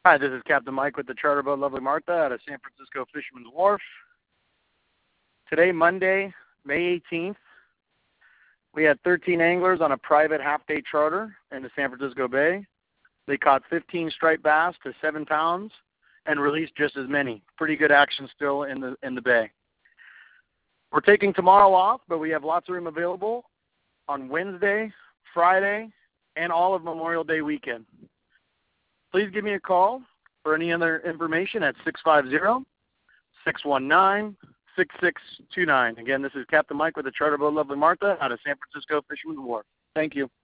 Hi, this is Captain Mike with the Charter Boat Lovely Martha out of San Francisco Fisherman's Wharf. Today, Monday, May 18th, we had 13 anglers on a private half-day charter in the San Francisco Bay. They caught 15 striped bass to 7 pounds and released just as many. Pretty good action still in the bay. We're taking tomorrow off, but we have lots of room available on Wednesday, Friday, and all of Memorial Day weekend. Please give me a call for any other information at 650-619-6629. Again, this is Captain Mike with the Charter Boat Lovely Martha out of San Francisco Fisherman's Wharf. Thank you.